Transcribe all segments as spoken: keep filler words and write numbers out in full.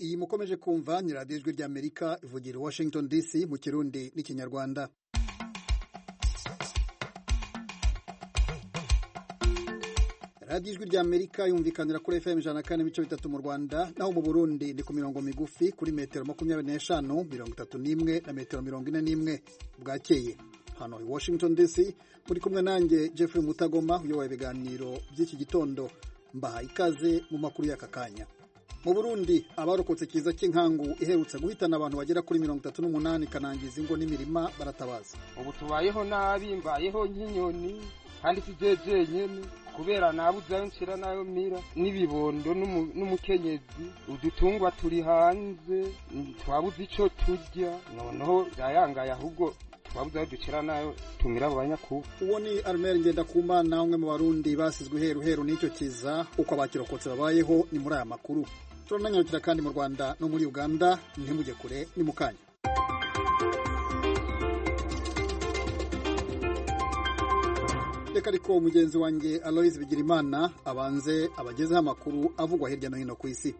iyi mukomeje kumva ni radiyo ijwi ry'Amerika ivugira i Washington D C mu Kirundi n'ikinyarwanda. radiyo ijwi ry'Amerika yumvikanira kuri F M ijana na kane n'ibice bitatu mu Rwanda, naho mu Burundi ni ku mirongo migufi kuri metero makumyabiri n'eshanu, mirongo itatu n'imwe na metero mirongo ine n'imwe. Bwakeye hano i Washington D C muri kumwe nanjye Jeffrey Mutagoma uyoboye ibiganiro by'iki gitondo. Mbaha ikaze mu makuru y'aka kanya. Mu Burundi abarokotse kiza cy'inkangu iherutse guhitana abantu bagera kuri mirongo itatu n'umunani kanangiza ingo n'imirima baratabaza. Ubu tubayeho nabi, mbayeho nk'inyoni kandi kijeje nyene kubera nabuze nshira nayo mira nibibondo n'umukenyezi, udutungwa turi hanze twabuze ico turya, noneho yayangaye ahubwo twabuze aho ducira nayo tumira abo banyakuba. Uwo ni Armel Ngendakumana, umwe mu Barundi basizwe heru heru n'icyo kiza. Uko abakirokotse babayeho ni muri aya makuru. Turananyarukira kandi mu Rwanda no muri Uganda, ntimujye kure ni mukanya. Reka ariko umugenzi wanjye Aloise Bigirimana abanze abagezeho amakuru avugwa hirya no hino ku isi.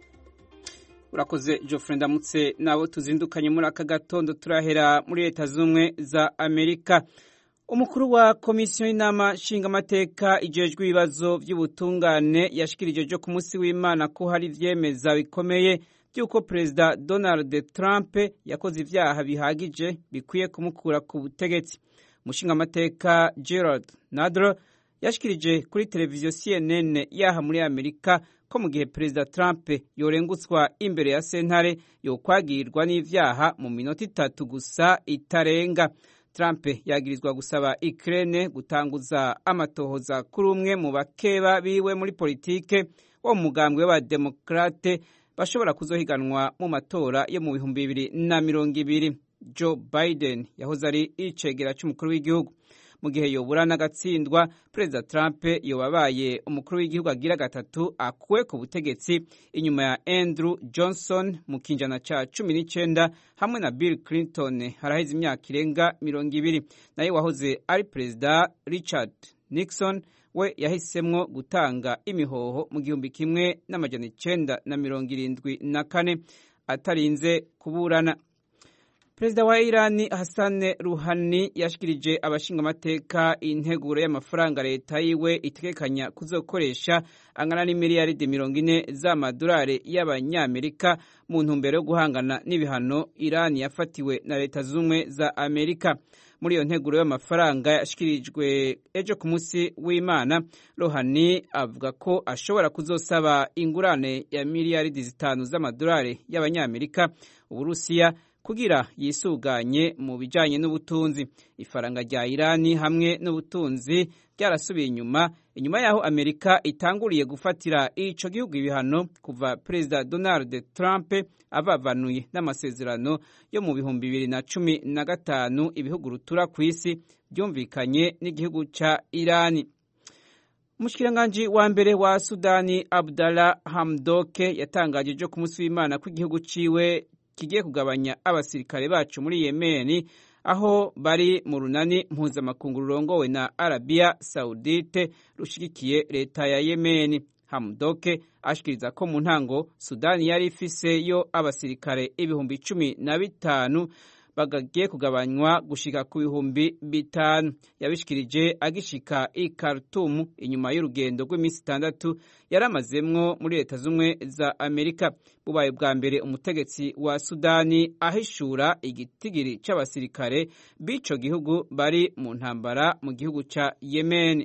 Urakoze Geoffrey, ndamutse nabo tuzindukanye muri aka gatondo. Turahera muri Leta Zunze za Amerika. Umukuru wa komisiyo y'inama nshingamateka ijejwe ibibazo by'ubutungane yashikirije jo ku munsi w'Imana ko hari ivyemeza bikomeye by'uko Perezida Donald Trump yakoze ivyaha bihagije bikwiye kumukura ku butegetsi. Umushingamateka Gerald Nadler yashikirije kuri televiziyo C N N yaha muri Amerika ko mu gihe Perezida Trump yorengutswa imbere ya sentare yokwagirwa n'ivyaha mu minota itatu gusa itarenga. Trump yagirizwa gusaba Ukraine gutanguza amatohoza kuri umwe mu bakeba biwe muri politike wo mu mugambwe w'abademokrate bashobora kuzohiganwa mu matora yo mu bihumbi bibiri na mirongo ibiri. Joe Biden yahoze ari icegera c'umukuru w'igihugu. Mu gihe yobura n'agatsindwa, Perezida Trump yobabaye umukuru w'igihugu agira gatatu akuwe ku butegetsi inyuma ya Andrew Johnson mu kinjana ca cumi n'icenda hamwe na Bill Clinton haraheze imyaka irenga mirongo ibiri. Naye wahoze ari Perezida Richard Nixon we yahisemwo gutanga imihoho mu gihumbi kimwe n'amajana icenda na mirongo irindwi na kane atarinze kuburana. Perezida wa Irani Hassan Rouhani yashikirije abashingamateka integuro y'amafaranga leta yiwe itegekanya kuzokoresha angana n'imiliyaridi mirongo ine z'amadolari y'abanyamerika mu ntumbero yo guhangana n'ibihano Irani yafatiwe na Leta Zunze za Amerika. Muri iyo nteguro y'amafaranga yashikirijwe ejo ku munsi w'Imana, Rouhani avuga ko ashobora kuzosaba ingurane ya miliyaridi zitanu z'amadolari y'abanyamerika Uburusiya kugira yisuganye mu bijanye n'ubutunzi. Ifaranga rya Irani hamwe n'ubutunzi byarasubiye inyuma inyuma yaho Amerika itanguriye gufatira ico gihugu ibihano kuva Perezida Donald Trump abavanuye n'amasezerano yo mu bihumbi bibiri na cumi na gatanu ibihugu rutura ku isi byumvikanye n'igihugu ca Irani. Umushikiranganji wa mbere wa Sudani Abdallah Hamdok yatangaje jo ku munsi w'Imana ko igihugu ciwe kigiye kugabanya abasirikare bacu muri Yemen, aho bari mu runani mpuzamakungu rurongowe na Arabia Saudite rushigikiye leta ya Yemen. Hamdok ashikiriza ko mu ntango Sudani yari ifise yo abasirikare ibihumbi cumi na bitanu bagagiye kugabanywa gushika ku bihumbi bitanu. Yabishikirije agishika i Khartoum inyuma y'urugendo rw'iminsi itandatu yaramazemwo muri Leta Zunze za Amerika. Bubaye bwa mbere umutegetsi wa Sudani ahishura igitigiri c'abasirikare b'ico gihugu bari mu ntambara mu gihugu ca Yemen.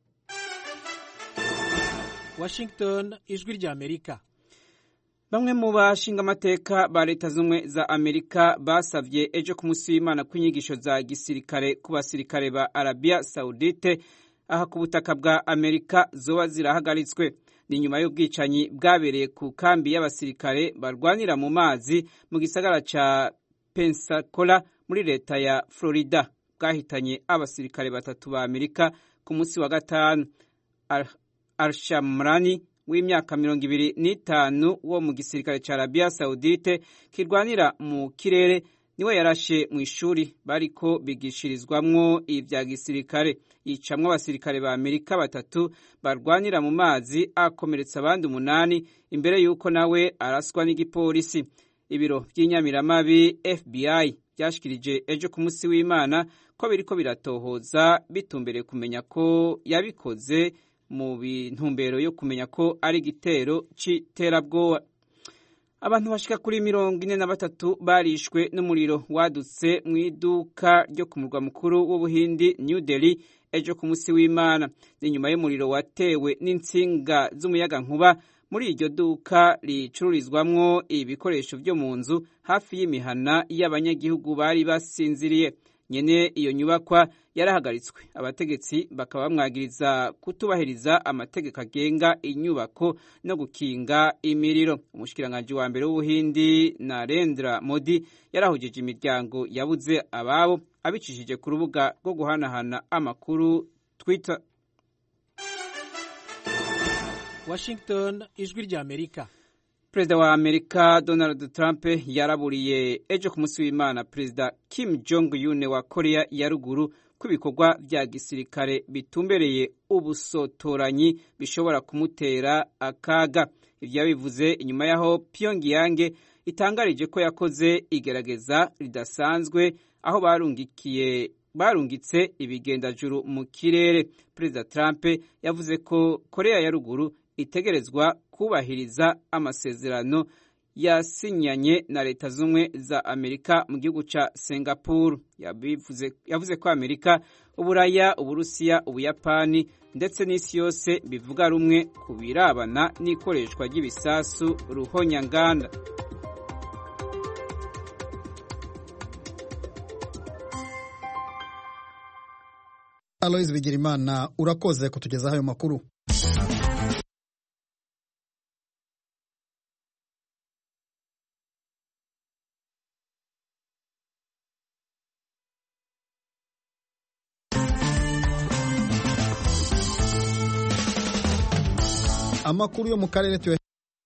Washington, ijwi rya Amerika. Bamwe mu bashingamateka ba Leta Zunze za Amerika basavye ejo ku munsi w'Imana ko inyigisho za gisirikare ku basirikare ba Arabia Saudite aha ku butaka bwa Amerika zoba zirahagaritswe. Ni nyuma y'ubwicanyi bwabereye ku kambi y'abasirikare barwanira mu mazi mu gisagara ca Pensacola muri leta ya Florida, bwahitanye abasirikare batatu ba Amerika ku munsi wa gatanu. Al-Shamrani w'imyaka mirongo ibiri n'itanu wo mu gisirikare ca Arabia Saudite kirwanira mu kirere niwe yarashe mu ishuri bariko bigishirizwamwo ivya gisirikare, yicamwo abasirikare ba Amerika batatu barwanira mu mazi, akomeretsa abandi umunani imbere yuko nawe araswa n'igipolisi. Ibiro vy'inyamiramabi F B I byashikirije ejo ku munsi w'Imana ko biriko biratohoza bitumbereye kumenya ko yabikoze mu bintumbero yo kumenya ko ari igitero c'iterabwoba. Abantu bashika kuri mirongo ine na batatu barishwe n'umuriro wadutse mu iduka ryo ku murwa mukuru w'Ubuhindi New Delhi ejo ku munsi w'Imana. Ni nyuma y'umuriro watewe n'intsinga z'umuyaga nkuba muri iryo duka ricururizwamwo ibikoresho vyo mu nzu hafi y'imihana y'abanyagihugu bari basinziriye. Nyene iyo nyubakwa yarahagaritswe, abategetsi bakaba bamwagiriza kutubahiriza amategeko agenga inyubako no gukinga imiriro. Umushikiranganji wa mbere w'Ubuhindi Narendra Modi yarahujije imiryango yabuze ababo abicishije ku rubuga rwo guhanahana amakuru Twitter. Washington, ijwi rya Amerika. Perezida wa Amerika Donald Trump yaraburiye ejo ku munsi w'Imana Perezida Kim Jong Un wa Korea ya ruguru ko ibikorwa vya gisirikare bitumbereye ubusotoranyi bishobora kumutera akaga. Ivyo bivuze inyuma yaho Pyongyang itangarije ko yakoze igerageza ridasanzwe aho barungikiye barungitse ibigendajuru mu kirere. Perezida Trump yavuze ko Korea ya ruguru itegerezwa kubahiriza amasezerano yasinyanye na leta zumwe za Amerika mu gihugu ca Singapore. Yabivuze yavuze ko Amerika, Uburaya, Uburusiya, Ubuyapani ndetse n'isi yose bivuga rumwe ku birabana n'ikoreshwa ry'ibisasu ruhonyanganda. Aloys Bigirimana, urakoze kutugezaho ayo makuru. Amakuru yo mu karere tuwe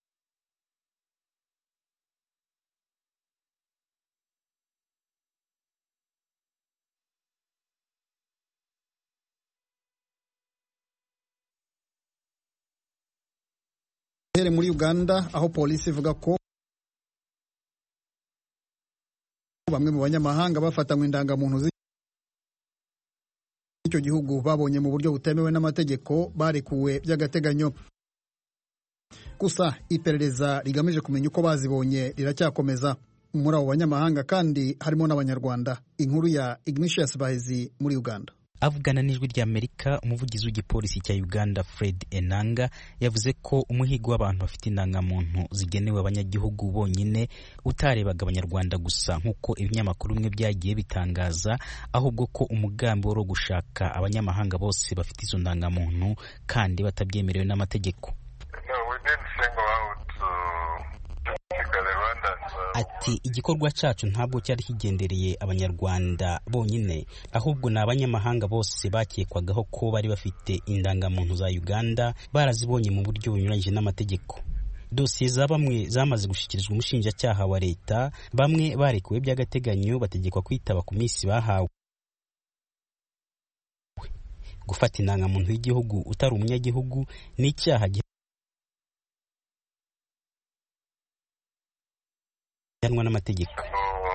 muri Uganda, aho polisi ivuga ko bamwe mu banyamahanga bafatanywe indangamuntu z'icyo gihugu babonye mu buryo butemewe n'amategeko barekuwe by'agateganyo. Gusa iperereza rigamije kumenya uko bazibonye riracyakomeza. Muri abo banyamahanga kandi harimo n'Abanyarwanda. Inkuru ya Ignatius Bahezi muri Uganda. Avugana n'ijwi rya Amerika, umuvugizi w'igipolisi cya Uganda Fred Enanga yavuze ko umuhigo w'abantu bafite indangamuntu zigenewe abanyagihugu bonyine utarebaga Abanyarwanda gusa nk'uko ibinyamakuru bimwe byagiye bitangaza, ahubwo ko umugambi wo gushaka abanyamahanga bose bafite izo ndangamuntu kandi batabyemerewe n'amategeko. Ati igikorwa cyacu ntabwo cyari kigendereye Abanyarwanda bonyine, ahubwo ni abanyamahanga bose bakekwagaho ko bari bafite indangamuntu za Uganda barazibonye mu buryo bunyuranyije n'amategeko. Dosiye za bamwe zamaze gushikirizwa umushinjacyaha wa leta, bamwe barekuwe by'agateganyo bategekwa kwitaba ku minsi bahawe. Gufata indangamuntu y'igihugu utari umunyagihugu ni icyaha gihanwa n'amategeko.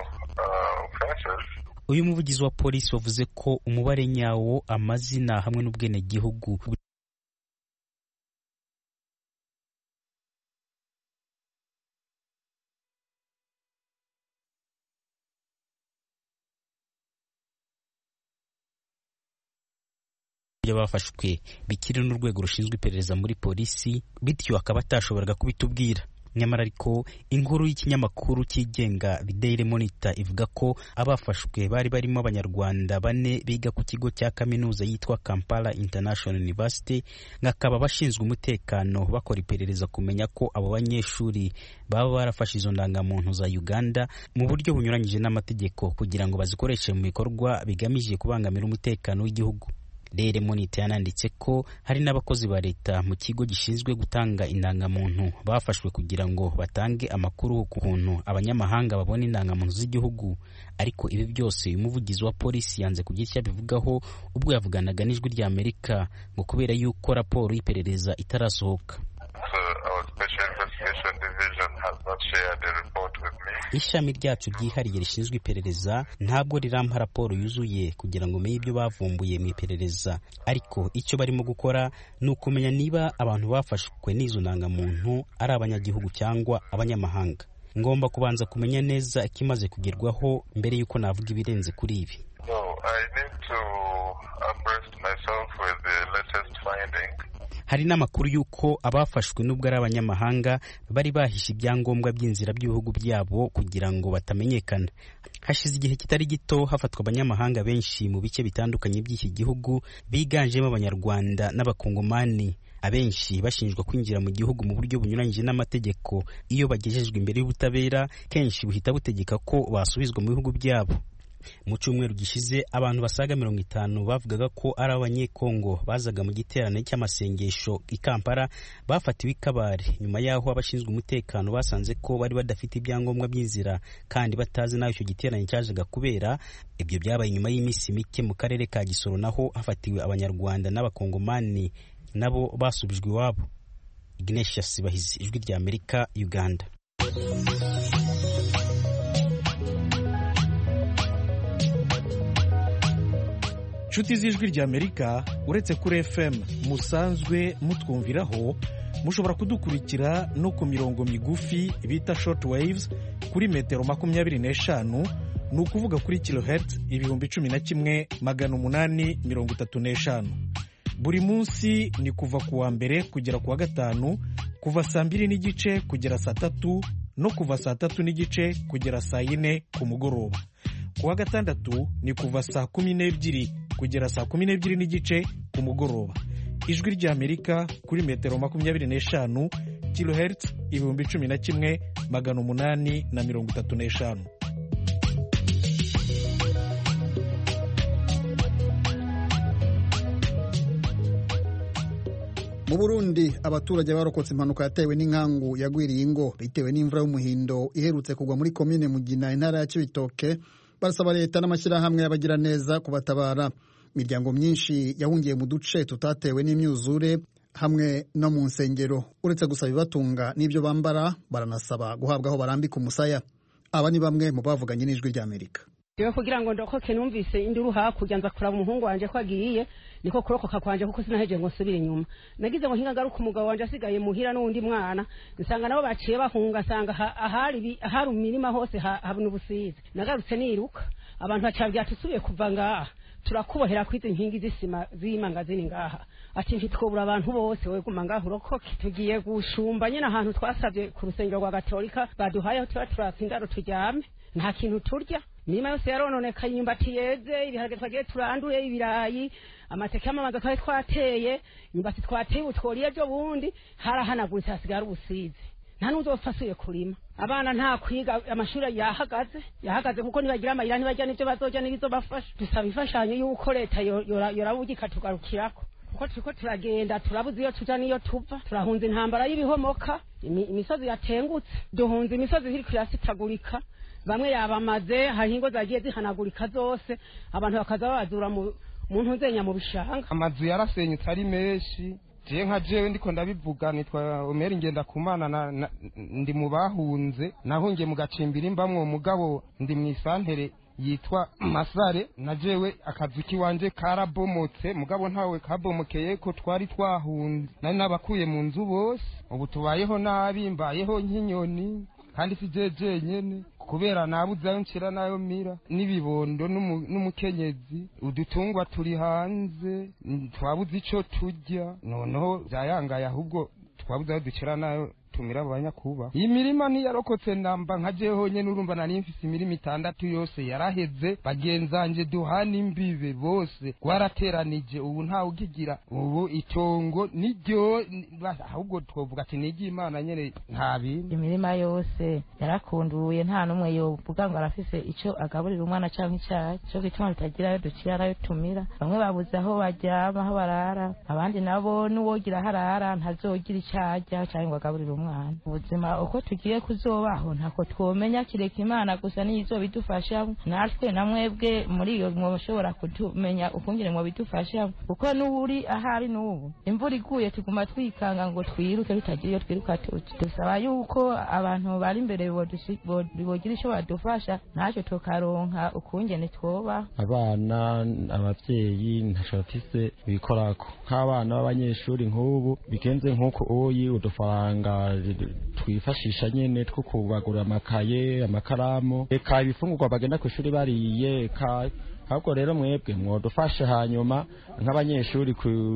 Uyu muvugizi wa polisi wavuze ko umubare nyawo, amazina hamwe n'ubwene gihugu bafashwe bikiri n'urwego rushinzwe iperereza muri polisi, bityo akaba atashoboraga kubitubwira. Nyamara ariko inkuru y'ikinyamakuru cyigenga The Daily Monitor ivuga ko abafashwe bari barimo Abanyarwanda bane biga ku kigo cya kaminuza yitwa Kampala International University, ngakaba bashinzwe umutekano bakora iperereza kumenya ko abo banyeshuri baba barafashe izo ndangamuntu za Uganda mu buryo bunyuranyije n'amategeko kugira ngo bazikoreshe mu bikorwa bigamije kubangamira umutekano w'igihugu. Daily Monitor yananditse ko hari n'abakozi ba leta mu kigo gishinzwe gutanga indangamuntu bafashwe kugira ngo batange amakuru ku kuntu abanyamahanga babona indangamuntu z'igihugu, ariko ibi byose umuvugizi wa polisi yanze kugira icyo abivugaho ubwo yavuganaga n'ijwi rya Amerika ngo kubera yuko raporo y'iperereza itarasohoka. Ishami ryacu ryihariye rishinzwe iperereza ntabwo rirampa raporo yuzuye kugira ngo menye ibyo bavumbuye mu iperereza, ariko icyo barimo gukora ni ukumenya niba abantu bafashwe n'izo ndangamuntu ari abanyagihugu cyangwa abanyamahanga. Ngomba kubanza kumenya neza ikimaze kugerwaho mbere y'uko navuga ibirenze kuri ibi. So, I need to abreast myself with the latest finding. Hari n'amakuru y'uko abafashwe n'ubwo ari abanyamahanga bari bahishe ibyangombwa by'inzira by'ibihugu byabo kugira ngo batamenyekana. Hashize igihe kitari gito hafatwa abanyamahanga benshi mu bice bitandukanye by'iki gihugu biganjemo abanyarwanda n'abakongomani, abenshi bashinjwa kwinjira mu gihugu mu buryo bunyuranyije n'amategeko. Iyo bagejejwe imbere y'ubutabera kenshi buhita butegeka ko basubizwa mu bihugu byabo. Mu cyumweru gishize abantu basaga mirongo itanu bavugaga ko ari abanyekongo bazaga mu giterane cy'amasengesho i Kampala bafatiwe i Kabare nyuma yaho abashinzwe umutekano basanze ko bari badafite ibyangombwa by'inzira kandi batazi naho icyo giterane cyajaga kubera. Ibyo byabaye nyuma y'iminsi mike mu karere ka Gisoro naho hafatiwe abanyarwanda n'abakongomani nabo basubijwe iwabo. Ignatius Sibahizi, ijwi rya Amerika, Uganda. Inshuti z'ijwi rya Amerika, uretse kuri F M musanzwe mutwumviraho, mushobora kudukurikira no ku mirongo migufi bita short waves kuri metero makumyabiri n'eshanu, ni ukuvuga kuri kilohertz ibihumbi cumi na kimwe magana umunani mirongo itatu n'eshanu. Buri munsi ni kuva ku wa mbere kugera ku wa gatanu, kuva saa mbiri n'igice kugera saa tatu no kuva saa tatu n'igice kugera saa yine ku mugoroba. Ku wa gatandatu ni kuva saa kumi n'ebyiri kugera saa kumi n'ebyiri n'igice ku mugoroba. Ijwi rya Amerika kuri metero makumyabiri n'eshanu, kilohertz ibihumbi cumi na kimwe magana umunani na mirongo itatu n'eshanu. Mu Burundi abaturage barokotse impanuka yatewe n'inkangu yagwiriye ingo bitewe n'imvura y'umuhindo iherutse kugwa muri komine Mugina intara ya Cibitoke, barasaba leta n'amashyirahamwe y'abagira neza kubatabara. Imiryango myinshi yahungiye mu duce tutatewe n'imyuzure hamwe no mu nsengero. Uretse gusaba ibibatunga n'ibyo bambara, baranasaba guhabwa aho barambika umusaya. Aba ni bamwe mu bavuganye n'ijwi rya Amerika. Yo kugira ngo ndokoke numvise induru hakurya nza kuraba umuhungu wanje ko agiye, niko kurokoka kwanje kuko sinaheje ngo nsubire inyuma. Nagize ngo hinga garuka umugabo wanje asigaye muhira n'undi mwana, nsanga nabo baciye bahunga, sanga ahari ahari imirima hose habona ubusize. Nagarutse niruka, abantu bacabya tusubiye kuva ngaha, turakubohera kwize inkingi z'isima z'imangazini ngaha. Ati ntitwobura abantu bose we guma ngaha urokoke. Tugiye gushumba nyine ahantu twasabye ku rusengero rwa Gatolika baduhaye aho turatindaro tujyame, nta kintu turya. Nima yose yarononeka, inyumbati yeze, ibiharage twagiye turanduye, ibirayi, amateke y'amamaza twari twateye, inyumbati twateye utworiye byo bundi harahanaguritse hasigara ubusize. Nta n'uzofasuye kurima. Abana nta kwiga, amashuri yahagaze, yahagaze kuko nibagira amayira ntibajya n'ibyo bazojya n'ibizo bafasha. Dusaba ifashanyo y'uko leta yorabugika tugarukirako. Kuko turiko turagenda turabuze iyo tuja niyo tuva, turahunze intambara y'ibihomoka, imisozi yatengutse, duhunze imisozi iri kirasitagurika. Bamwe yabamaze, hari ingo zagiye zihanagurika zose, abantu bakaza babazura mu muntu nzenya mu bishanga. Amazu yarasenyutse ari menshi. Je nka jewe ndiko ndabivuga, nitwa Omer Ngendakumana na, na ndi mu bahunze, nahungiye mu gacimbiri imbamwe umugabo ndi mu isantere yitwa Masare. Na jewe akazu kiwanje karabomotse, mugabo ntawe kabomokeye ko twari twahunze, nari nabakuye mu nzu bose. Ubu tubayeho nabi, mbayeho nk'inyoni kandi si jeje nyene kubera nabuzayo nshira nayo mira n'ibibondo n'umukenyezi. Udutungwa turi hanze, twabuze ico turya, noneho byayangaye, ahubwo twabuzayo ducira nayo batumira abo banyakuba. Iyi mirima ntiyarokotse namba nka je honyene urumva nari mfise imirima itandatu yose yaraheze, bagenzanje duhana imbibe bose gwarateranije, ubu nta ugigira ubu itongo niryo, ahubwo twovuga ati nigi Imana nyene nta bindi. Imirima yose yarakunduye, nta numwe yovuga ngo arafise ico agaburira umwana canke icyayi, cyo gituma bitagira yo ducira yo tumira. Bamwe babuze aho baryama aho barara, abandi nabo nuwogira harara ntazogira icyaja cyangwa agaburira umwana. Ubuzima uko tugiye kuzobaho ntako twomenya, kireka Imana gusa nizo bidufasha, natwe namwebwe muri iyo mwoshobora kutumenya ukungire mwo bidufasha, kuko n'uri ahari n'ubu imvura iguye tuguma twikanga ngo twiruke bitagira iyo twiruka tuti. Dusaba yuko abantu bari imbere bogira ico badufasha, ntacyo tukaronka ukungene twoba. Abana abavyeyi ntashafise bikorako nk'abana b'abanyeshuri nk'ubu bigenze nk'uko oyi udufaranga twifashisha nyene two kubagura amakaye amakaramu, eka ibifungurwa bagenda kw'ishuri bariye, eka ahubwo rero mwebwe mwodufashe hanyuma nk'abanyeshuri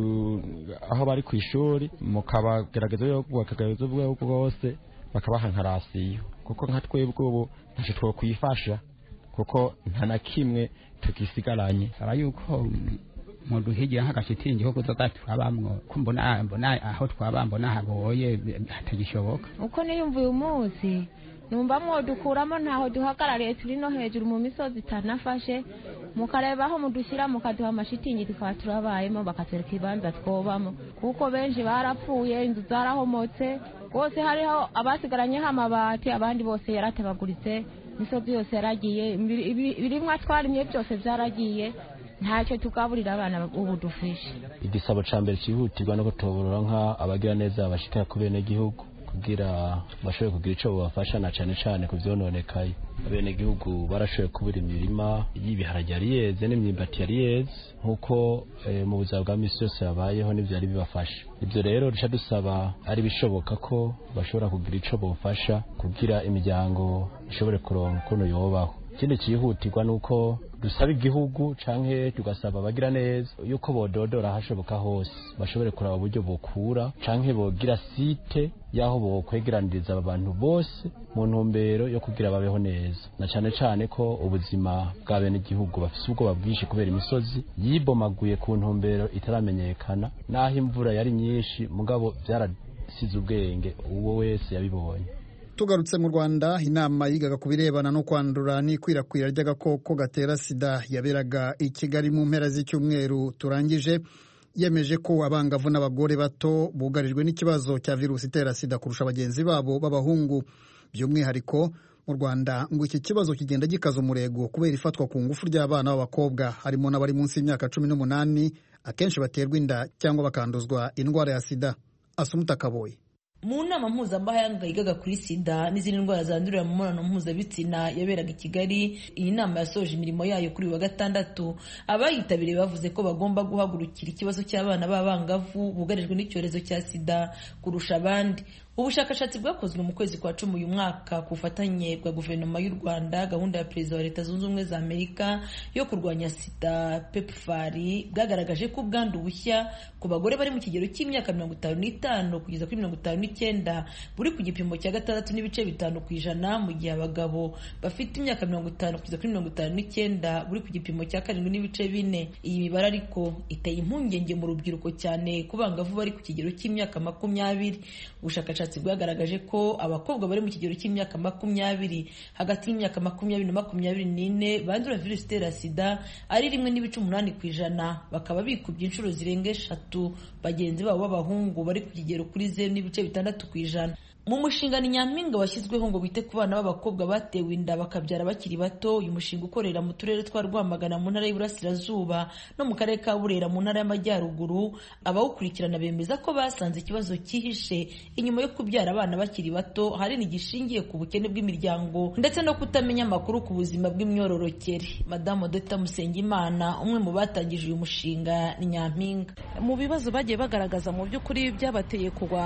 aho bari kw'ishuri mukabagerageza yo bakagaruza ubwo bwose bakabaha nka rasiyo, kuko nka twebwe ubu ntacyo twokwifasha kuko nta na kimwe tukisigaranye. Aba yuko muduhigira nk'agashitingi ko kuzoga twabamwo, kumbona mbona aho twabambona hagoye hatagishoboka. Uko niyumva uyu munsi numva mwodukuramo ntaho duhagarariye, turi no hejuru mu misozi itanafashe, mukareba aho mudushyira mukaduha amashitingi tukaba turabayemo, bakatwereka ibanza twobamo, kuko benshi barapfuye, inzu zarahomotse bose, hariho abasigaranyeho amabati, abandi bose yaratabaguritse, imisozi yose yaragiye, ibirimwa twarimye byose byaragiye, ntacyo tugaburira abana ubu dufishe. Igisabo ca mbere cihutirwa no gutoborora nka abagira neza bashika ku bene gihugu kugira bashobore kugira ico bafasha, na cane cane ku vyononekaye. Abene gihugu barashoboye kubura imirima y'ibiharage yari yeze n'imyimbati yari yeze, nkuko e, mu buzima bwa misi yose yabayeho n'ivyo yari bibafasha. Ivyo rero duca dusaba ari bishoboka ko bashobora kugira ico bofasha kugira imiryango ishobore kuronka kuno yobaho. Ikindi cihutirwa nuko dusaba igihugu canke tugasaba abagira neza yuko bododora hashoboka hose, bashobore kuraba uburyo bokura canke bogira site yaho bokwegeraniriza abantu bose mu ntumbero yo kugira babeho neza, na cane cane ko ubuzima bwa bene igihugu bafise ubwoba bwinshi kubera imisozi yibomaguye ku ntumbero itaramenyekana, naho imvura yari nyinshi mugabo vyarasize ubwenge uwo wese yabibonye. Tugarutse mu Rwanda, inama yigaga ku birebana no kwandura n'ikwirakwira ry'agakoko gatera sida yaberaga i Kigali mu mpera z'icyumweru turangije, yemeje ko abangavu n'abagore bato bugarijwe n'ikibazo cya virusi itera sida kurusha bagenzi babo b'abahungu. By'umwihariko mu Rwanda ngo iki kibazo kigenda gikaza umurego kubera ifatwa ku ngufu ry'abana b'abakobwa, harimo n'abari munsi y'imyaka cumi n'umunani, akenshi baterwa inda cyangwa bakanduzwa indwara ya sida. Asumuta Kaboyi. Mu nama mpuzamahanga yigaga kuri sida n'izindi ndwara zandurira mu mibonano mpuzabitsina yaberaga i Kigali, iyi nama yasoje imirimo yayo kuri wa gatandatu. Abayitabiriye bavuze ko bagomba guhagurukira ikibazo cy'abana b'abangavu bugarijwe n'icyorezo cya sida kurusha abandi. Ubushakashatsi bwakozwe mu kwezi kwa cumi uyu mwaka ku bufatanye bwa guverinoma y'u Rwanda, gahunda ya perezida wa Leta Zunze Ubumwe za Amerika yo kurwanya sida PEPFAR, bwagaragaje ko ubwandu bushya ku bagore bari mu kigero cy'imyaka mirongo itanu n'itanu kugeza kuri mirongo itanu n'icyenda buri ku gipimo cya gatandatu n'ibice bitanu ku ijana, mu gihe abagabo bafite imyaka mirongo itanu kugeza kuri mirongo itanu n'icyenda buri ku gipimo cya karindwi n'ibice bine. Iyi mibare ariko iteye impungenge mu rubyiruko, cyane ku bangavu bari ku kigero cy'imyaka makumyabiri. Ubushakashatsi bwagaragaje ko abakobwa bari mu kigero cy'imyaka makumyabiri hagati y'imyaka makumyabiri na makumyabiri n'ine bandura virusi itera sida ari rimwe n'ibice umunani ku ijana, bakaba bikubye inshuro zirenga eshatu bagenzi babo b'abahungu bari ku kigero kuri zeru n'ibice bitandatu ku ijana. Mu mushinga ni Nyampinga washyizweho ngo bite ku bana b'abakobwa batewe inda bakabyara bakiri bato, uyu mushinga ukorera mu turere twa Rwamagana mu ntara y'Iburasirazuba no mu karere ka Burera mu ntara y'Amajyaruguru, abawukurikirana bemeza ko basanze ikibazo cyihishe inyuma yo kubyara abana bakiri bato hari n'igishingiye ku bukene bw'imiryango ndetse no kutamenya amakuru ku buzima bw'imyororokere. Madame Dr Musengimana, umwe mu batangije uyu mushinga ni Nyampinga, mu bibazo bagiye bagaragaza mu by'ukuri byabateye kugwa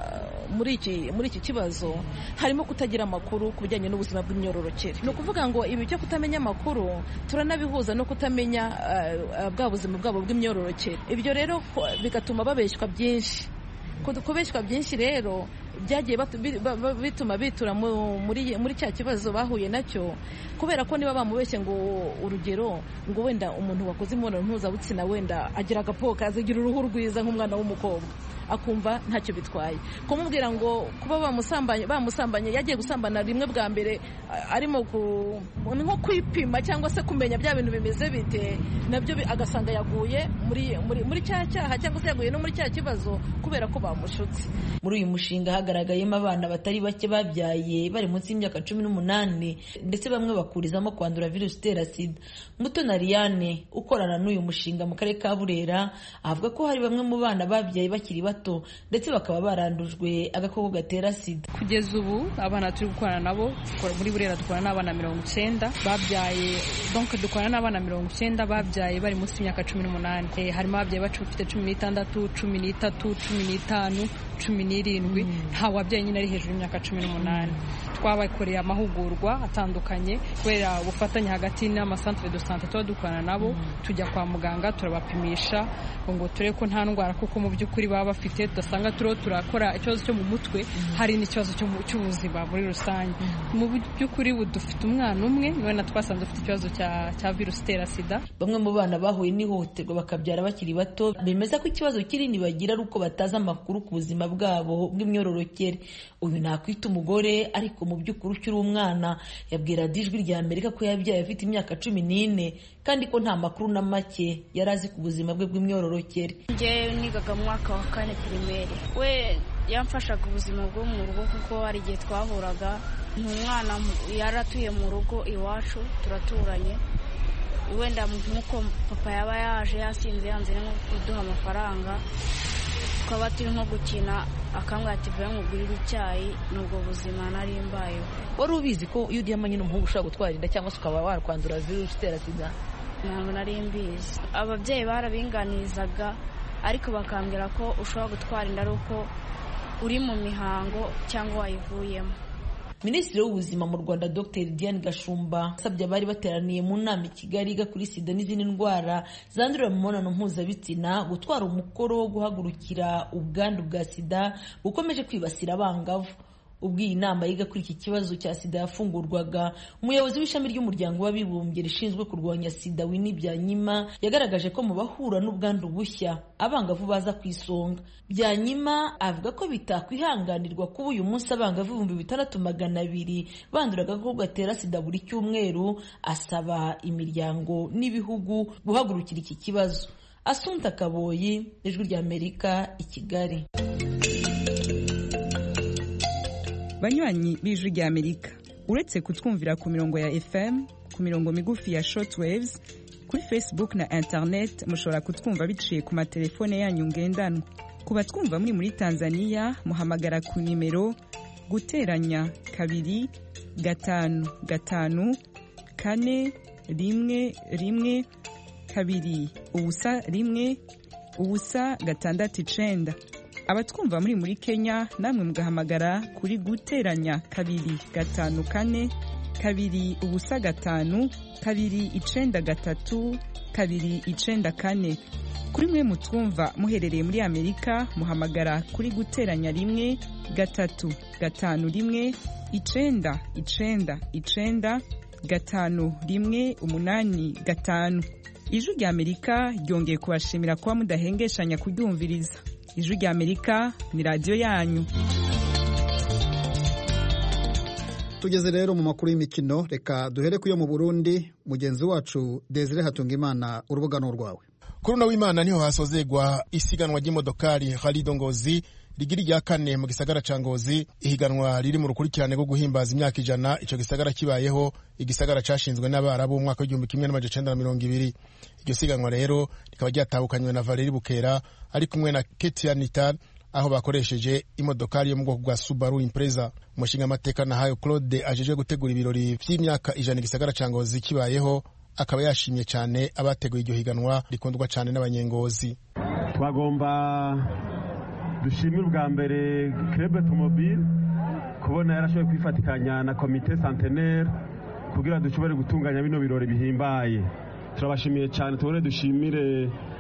muri iki muri iki kibazo harimo kutagira amakuru ku bijyanye n'ubuzima bw'imyororokere. Ni ukuvuga ngo ibi byo kutamenya amakuru turanabihuza no kutamenya uh, bwa buzima bwabo bw'imyororokere. Ibyo rero bigatuma babeshywa byinshi kubeshywa byinshi rero byagiye bituma bitura muri muri cya kibazo bahuye nacyo, kubera ko niba bamubeshye ngo urugero ngo wenda umuntu wakoze imibonano mpuzabitsina wenda agira agapo kazigira uruhu rwiza nk'umwana w'umukobwa, akumva ntacyo bitwaye. Kumubwira ngo kuba bamusambanye bamusambanye yagiye gusambana rimwe bwa mbere arimo nko kwipima cyangwa se kumenya bya bintu bimeze bite, nabyo agasanga yaguye muri muri cya cyaha cyangwa se yaguye no muri cya kibazo kubera ko bamushutse. Muri uyu mushinga hagaragayemo abana batari bake babyaye bari munsi y'imyaka cumi n'umunani, ndetse bamwe bakurizamo kwandura virusi itera sida. Mutoni Ariane ukorana n'uyu mushinga mu karere ka Burera avuga ko hari bamwe mu bana babyaye bakiri bato ndetse bakaba barandujwe agakoko gatera sida. Kugeza ubu abana turi gukorana nabo muri Burera dukorana n'abana mirongo icyenda babyaye, donc dukorana n'abana mirongo icyenda babyaye bari munsi y'imyaka cumi n'umunani. E, harimo ababyaye bacu bafite cumi n'itandatu, cumi n'itatu, cumi n'itanu, cumi n'irindwi, nta wabyaye nyine ari hejuru y'imyaka cumi n'umunani. Twabakoreye amahugurwa atandukanye kubera ubufatanye hagati n'amasantere de sante tuba dukorana nabo, tujya kwa muganga turabapimisha ngo turebe ko nta ndwara, kuko mu by'ukuri baba bafite, tudasanga turiho turakora ikibazo cyo mu mutwe, hari n'ikibazo cy'ubuzima muri rusange. Mu by'ukuri ubu dufite umwana umwe niwe na twasanze ufite ikibazo cya cya virusi itera sida. Bamwe mu bana bahuye n'ihohoterwa bakabyara bakiri bato bemeza ko ikibazo kinini bagira ari uko batazi amakuru ku buzima bwabo bw'imyororokere. Uyu nakwita umugore ariko mu by'ukuri ukiri umwana yabwira Ijwi rya Amerika ko yabyaye afite imyaka cumi n'ine kandi ko nta makuru na make yari azi ku buzima bwe bw'imyororokere. Njye nigaga mu mwaka wa kane primaire, we yamfashaga ubuzima bwo mu rugo kuko hari igihe twahuraga, umwana yaratuye mu rugo iwacu turaturanye, wenda nk'uko papa yaba yaje yasinze yanze no kuduha amafaranga, tukaba turi nko gukina akambwira ati vuba nkugurira icyayi, n'ubwo buzima nari mbayeho. Wari ubizi ko iyo uryamanye n'umuhungu ushobora gutwara inda cyangwa se ukaba wakwandura virusi itera sida? Ntabwo nari mbizi. Ababyeyi barabinganizaga ariko bakambwira ko ushobora gutwara inda ari uko uri mu mihango cyangwa wayivuyemo. Minisitiri w'ubuzima mu Rwanda Dr Diane Gashumba asabye abari bateraniye mu nama i Kigali iga kuri sida n'izindi ndwara zandurira mu mibonano mpuzabitsina gutwara umukoro wo guhagurukira ubwandu bwa sida bukomeje kwibasira abangavu. Ubwo iyi nama yiga kuri iki kibazo cya sida yafungurwaga, umuyobozi w'ishami ry'umuryango w'abibumbye rishinzwe kurwanya sida Winnie Byanyima yagaragaje ko mu bahura n'ubwandu bushya abangavu baza ku isonga. Byanyima avuga ko bitakwihanganirwa kuba uyu munsi abangavu ibihumbi bitandatu magana abiri bandura agakoko gatera sida buri cyumweru. Asaba imiryango n'ibihugu guhagurukira iki kibazo. Assunta Kaboyi, Ijwi rya Amerika, i Kigali. Banywanyi b'Ijwi rya Amerika, uretse kutwumvira ku mirongo ya F M, ku mirongo migufi ya shortwaves, kuri Facebook na internet mushobora kutwumva biciye ku matelefone yanyu ngendanwa. Ku batwumva muri muri Tanzania muhamagara ku nimero guteranya kabiri gatanu gatanu kane rimwe rimwe kabiri ubusa rimwe ubusa gatandatu icenda. Abatwumva muri muri Kenya namwe mugahamagara kuri guteranya kabiri gatanu kane kabiri ubusa gatanu kabiri icenda gatatu kabiri icenda kane. Kuri mwe mutwumva muherereye muri Amerika muhamagara kuri guteranya rimwe gatatu gatanu rimwe icenda icenda icenda gatanu rimwe umunani gatanu. Ijwi rya Amerika ryongeye kubashimira kuba mudahengeshanya kuryumviriza. Ijwi rya Amerika ni radio yanyu. Tugeze rero mu makuru y'imikino, reka duhere kuyo mu Burundi. Mugenzi wacu Desire Hatungimana, urubuga n'urwawe. Kuri uno w'Imana niho hasozegwa isiganwa ry'imodokari Khalido Ngozi rigiri rya kane mu gisagara ca Ngozi. Ihiganwa riri mu rukurikirane rwo guhimbaza imyaka ijana ico gisagara kibayeho, igisagara cashinzwe n'Abarabu mu mwaka w'igihumbi kimwe n'amajana icenda na mirongo ibiri. Iryo siganwa rero rikaba ryatahukanywe na Valeri Bukera ari kumwe na Ketia Nitar, aho bakoresheje imodokari yo mu bwoko bwa Subaru Impreza. Umushinga amateka na Hayo Claude ajeje gutegura ibirori vy'imyaka ijana igisagara ca Ngozi kibayeho, akaba yashimye cyane abateguye iryo higanwa rikundwa cyane n'abanyengozi. Twagomba dushimira ubwa mbere Club Automobile kubona yarashoboye kwifatikanya na Comité Centenaire kugira dushobore gutunganya bino birori bihimbaye. Turabashimiye cyane, tubone dushimire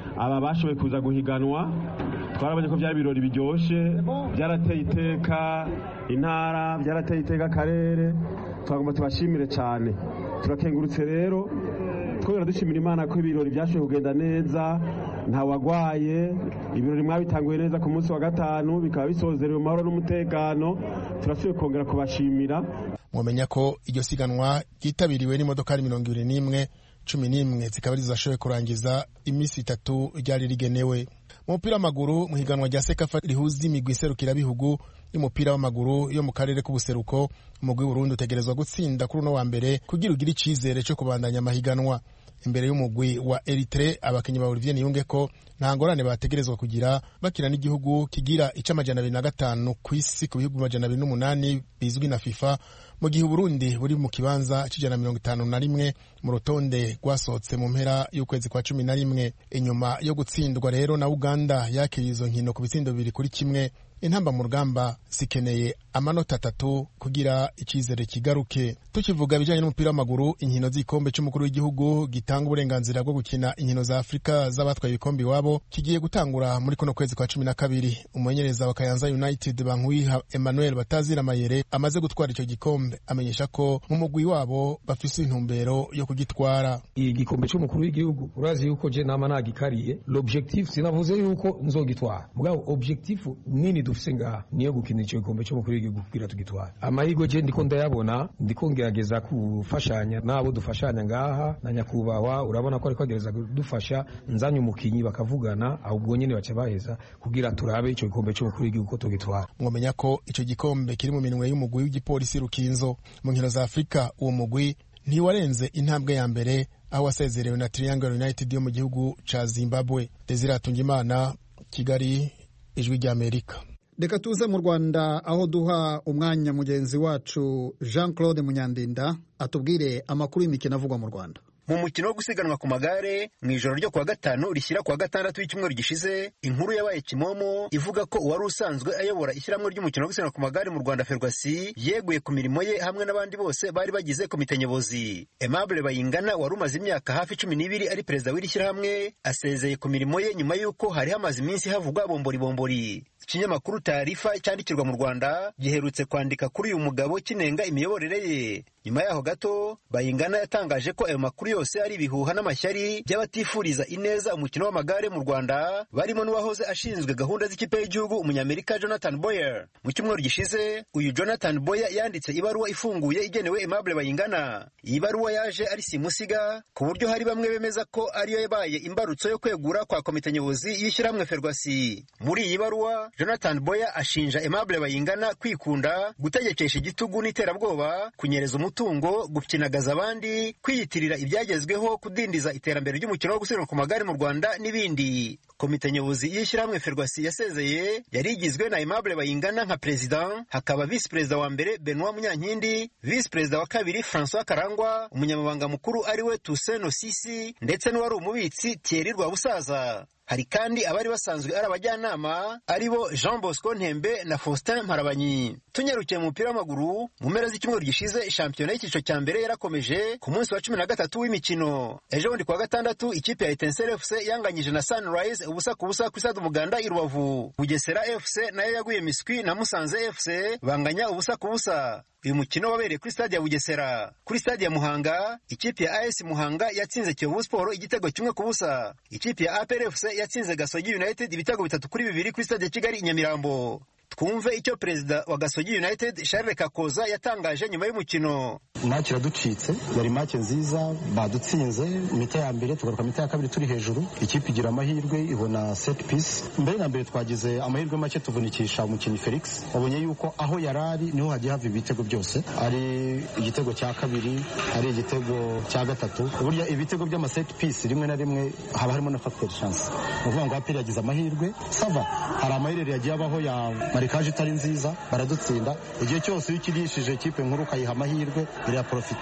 aba bashoboye kuza guhiganwa twarabonye ko byari ibirori biryoshye byarateye iteka intara byarateye iteka akarere twagomba tubashimire cyane turakengurutse rero twongera dushimira Imana ko ibirori byashoboye kugenda neza nta wagwaye ibirori mwabitanguye neza ku munsi wa gatanu bikaba bisozerewe mu mahoro n'umutekano turasubiye kongera kubashimira. Mwamenya ko iryo siganwa ryitabiriwe n'imodoka mirongo ibiri n'imwe cumi n'imwe zikaba zizashoboye kurangiza iminsi itatu ryari rigenewe. Mu mupira w'amaguru mu higanwa rya Sekafa rihuza imigwi iserukira bihugu y'umupira w'amaguru yo mu karere k'ubuseruko umugwi w'Uburundi utegerezwa gutsinda kuri uno wa mbere kugira ugire icizere cyo kubandanya amahiganwa imbere y'umugwi wa Eritre. Abakinyi ba Olivier Niyunge ko nta ngorane bategerezwa kugira bakina n'igihugu kigira ic'amajana abiri na gatanu ku isi ku bihugu amajana abiri n'umunani bizwi na FIFA, mu gihe Burundi buri mu kibanza c'ijana mirongo itanu na rimwe mu rutonde rwasohotse mu mpera y'ukwezi kwa cumi na rimwe. Inyuma yo gutsindwa rero na Uganda yakiriye izo nkino ku bitsindo bibiri kuri kimwe, intamba mu rugamba zikeneye amanota atatu kugira icizere kigaruke. Tukivuga bijanye n'umupira w'amaguru, inkino z'igikombe c'umukuru w'igihugu gitanga uburenganzira bwo gukina inkino za Afrika z'abatwaye ibikombe iwabo kigiye gutangura muri kuno kwezi kwa cumi na kabiri. Umumenyereza wa Kayanza United Bankwiha Emmanuel Batazira Mayere amaze gutwara ico gikombe amenyesha ko mu mugwi wabo bafise intumbero yo kugitwara. Igikombe c'umukuru w'igihugu urazi yuko je nama nagikariye, l'objectif sinavuze yuko nzogitwara mugabo objectif nini dufise ngaha niyo gukina ico gikombe c'umukuru w'igihugu kugira tugitwara. Amahigo je ndiko ndayabona, ndiko ngerageza kufashanya nabo dufashanya ngaha na nyakubahwa, urabona ko ariko agereza dufasha nzanye umukinyi bakavugana ahubwo nyene baca baheza kugira turabe ico gikombe c'umukuru w'igihugu ko tugitwara. Mwamenya ko ico gikombe kiri mu minwe y'umugwi w'igipolisi Rukinzo. Mu nkino za Afrika uwo mugwi ntiwarenze intambwe ya mbere aho wasezerewe na Triangle United yo mu gihugu ca Zimbabwe. Desire Atungimana, Kigali, Ijwi ry'Amerika. Reka tuze mu Rwanda aho duha umwanya mugenzi wacu Jean Claude Munyandinda atubwire amakuru y'imikino avugwa mu Rwanda. Mu mukino wo gusiganwa ku magare mu ijoro ryo kuwa gatanu rishyira kuwa gatandatu w'icyumweru gishize, inkuru yabaye kimomo ivuga ko uwari usanzwe ayobora ishyirahamwe ry'umukino wo gusiganwa ku magare mu Rwanda Ferwasi yeguye ku mirimo ye hamwe n'abandi bose bari bagize komite nyobozi. Aimable Bayingana wari umaze imyaka hafi cumi n'ibiri ari perezida w'iri shyirahamwe asezeye ku mirimo ye nyuma y'uko hari hamaze iminsi havugwa bombori bombori. Ikinyamakuru Taarifa cyandikirwa mu Rwanda giherutse kwandika kuri uyu mugabo kinenga imiyoborere ye. Nyuma yaho gato Bayingana yatangaje ko ayo makuru yose ari ibihuha n'amashyari by'abatifuriza ineza umukino w'amagare mu Rwanda, barimo n'uwahoze ashinzwe gahunda z'ikipe y'igihugu umunyamerika Jonathan Boyer. Mu cyumweru gishize uyu Jonathan Boyer yanditse ibaruwa ifunguye igenewe Aimable Bayingana. Iyi baruwa yaje ari simusiga ku buryo hari bamwe bemeza ko ariyo yabaye imbarutso yo kwegura kwa komite nyobozi y'ishyirahamwe Ferwasi. Muri iyi baruwa Jonathan Boyer ashinja Aimable Bayingana kwikunda, gutegekesha igitugu n'iterabwoba, kunyereza umutungo, gupyinagaza abandi, kwiyitirira ibyagezweho, kudindiza iterambere ry'umukino wo gusiganwa ku magare mu Rwanda n'ibindi. Komite nyobozi y'ishyirahamwe Ferwasi yasezeye yari igizwe na Aimable Bayingana nka president, hakaba vice president wa mbere Benoit Munyankindi, vice president wa kabiri François Karangwa, umunyamabanga mukuru ariwe Toussaint Nosisi ndetse n'uwari umubitsi Thierry Rwabusaza. Hari kandi abari basanzwe ari abajyanama aribo Jean Bosco Ntembe na Faustin Mparabanyi. Tunyarukiye mu mupira w'amaguru, mu mpera z'icyumweru gishize shampiyona y'icyiciro cya mbere yarakomeje ku munsi wa cumi na gatatu w'imikino. Ejo bundi kuwa gatandatu ikipe ya Etincelle F C yanganyije na Sunrise ubusa ku busa ku Stade Umuganda i Rubavu. Bugesera F C nayo yaguye miswi na Musanze F C banganya ubusa ku busa. Uyu mukino wabereye kuri stade ya Bugesera. Kuri stade ya Muhanga, ikipe ya A S Muhanga yatsinze Kiyovu Sport igitego kimwe ku busa. Ikipe ya A P R F C yatsinze Gasogi United ibitego bitatu kuri bibiri kuri stade ya Kigali i Nyamirambo. Twumve icyo perezida wa Gasogi United Charles Kakoza yatangaje nyuma y'umukino. Match iraducitse, yari match nziza, badutsinze imita ya mbere tugaruka imita ya kabiri turi hejuru, ikipe igira amahirwe ibona set piece. Mbere na mbere twagize amahirwe make tuvunikisha umukinnyi Felix, wabonye yuko aho yarari niho hagiye hava ibitego byose, ari igitego cya kabiri, ari igitego cya gatatu. Burya ibitego by'ama set piece rimwe na rimwe haba harimo na factor chance. Uvuga ngo aperi yagize amahirwe, sava hari amahirwe yagiye abaho ya marikaje itari nziza, baradutsinda. Igihe cyose iyo ukirishije ikipe nkuru kayiha amahirwe ya profite.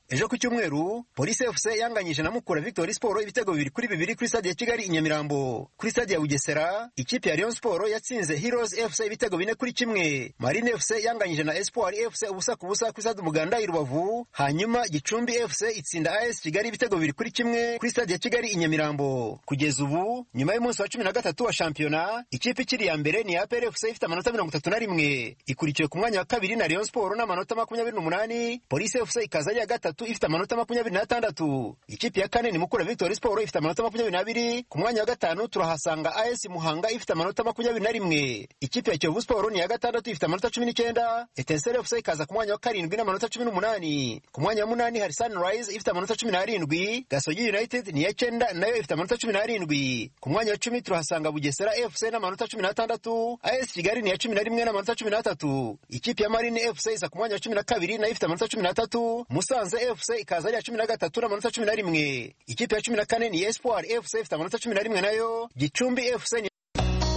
ejo ku cyumweru Police F C yanganyije na Mukura Victory Sport ibitego bibiri kuri bibiri kuri stade ya Kigali i Nyamirambo. Kuri stade ya Bugesera ikipe ya Rayon Sport yatsinze Heroes F C ibitego bine kuri kimwe. Marine F C yanganyije na Espoir F C ubusa ku busa kuri stade Umuganda i Rubavu. Hanyuma Gicumbi F C itsinda A S Kigali ibitego bibiri kuri kimwe kuri stade ya Kigali i Nyamirambo. Kugeza ubu nyuma y'umunsi wa cumi na gatatu wa shampiyona ikipe ikiri ya mbere ni A P R F C ifite amanota mirongo itatu na rimwe, ikurikiwe ku mwanya wa kabiri na Rayon Sport n'amanota makumyabiri n'umunani. Police F C ikaza ari ya gatatu ifite amanota makumyabiri n'atandatu. Ikipe ya kane ni Mukura Victory Sport ifite amanota makumyabiri n'abiri. Ku mwanya wa gatanu turahasanga A S Muhanga ifite amanota makumyabiri na rimwe. Ikipe ya Kiyovu Sport ni ya gatandatu ifite amanota cumi n'icyenda. Etincelle F C ikaza ku mwanya wa karindwi n'amanota cumi n'umunani. Ku mwanya wa munani hari Sunrise ifite amanota cumi n'arindwi. Gasogi United ni ya cyenda nayo ifite amanota cumi n'arindwi. Ku mwanya wa cumi turahasanga Bugesera F C n'amanota cumi n'atandatu. A S Kigali ni ya cumi na rimwe n'amanota cumi n'atatu. Ikipe ya Marine F C iza ku mwanya wa cumi na kabiri nayo ifite amanota cumi n'atatu. Musanze F C ikaza ari ya cumi na gatatu n'amanota cumi na rimwe. Ikipe ya cumi na kane ni Espoir F C ifite amanota cumi na rimwe nayo. Gicumbi F C